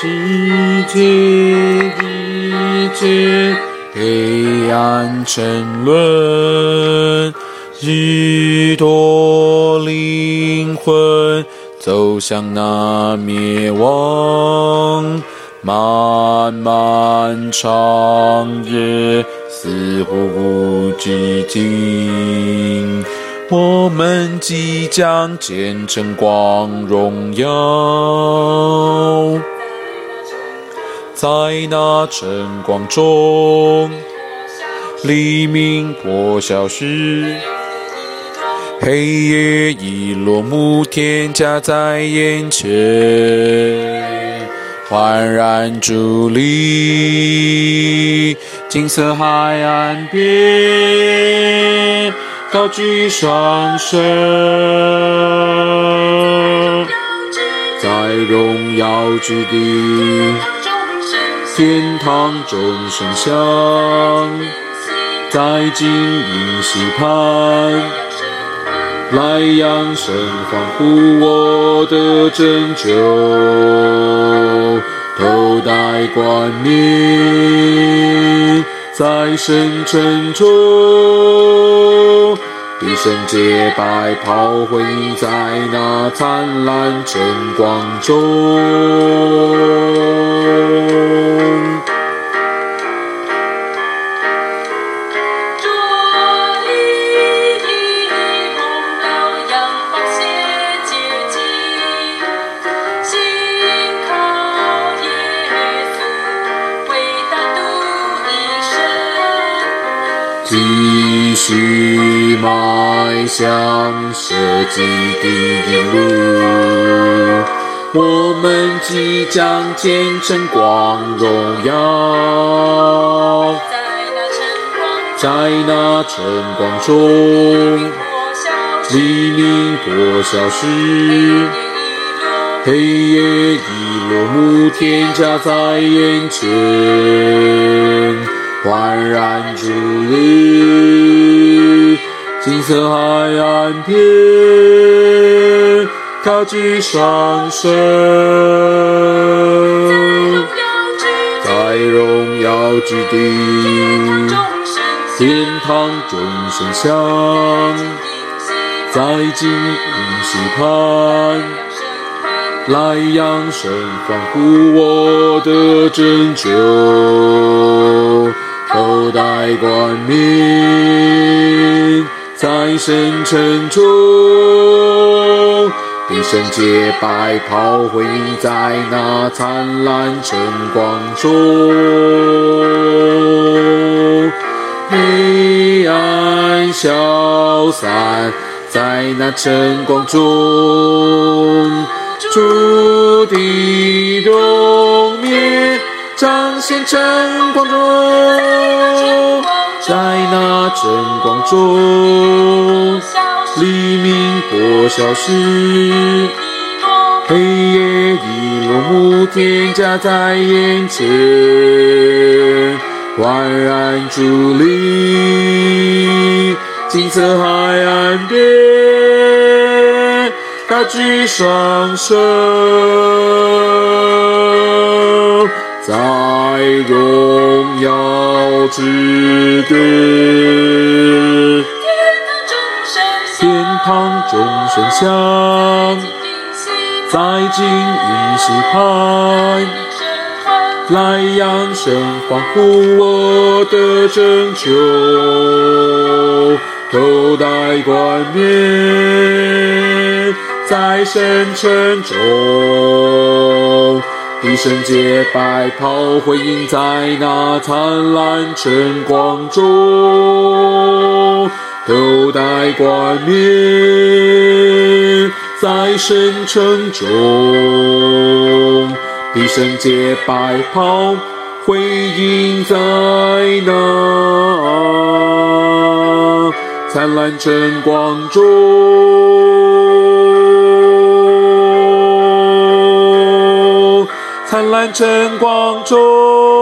世界一切黑暗沉沦，日多灵魂走向那灭亡，漫漫长夜似乎无止境，我们即将见证光荣耀，在那晨光中，黎明破晓时，黑夜已落幕，天家在眼前，焕然伫立，金色海岸边，高举双手，在荣耀之地，天堂钟声响，在金银溪畔，来扬声欢呼我的拯救，头戴冠冕，在圣城中，一声洁白袍辉映在那灿烂晨光中。继续迈向设计的路，我们即将见证光荣耀，在那晨光中，黎明破晓时，黑夜已落幕，天家在眼前，焕然伫立，金色海岸边，高举双手，在荣耀之地，天堂钟声响，在金银溪畔，来扬声欢呼我的拯救，头戴冠冕，在圣城中，一身洁白袍辉映在那灿烂晨光中，黑暗消散在那晨光中，主的荣冕彰显晨光中，在那晨光中，黎明破晓时，黑夜已落幕，天家在眼前，焕然伫立，金色海岸边，高举双手，在荣耀之地，天堂钟声响，在金银溪畔，来扬声欢呼我的拯救，头戴冠冕，在圣城中，一身洁白袍辉映在那灿烂晨光中，头戴冠冕，在圣城中，一身洁白袍辉映在那灿烂晨光中，灿烂晨光中。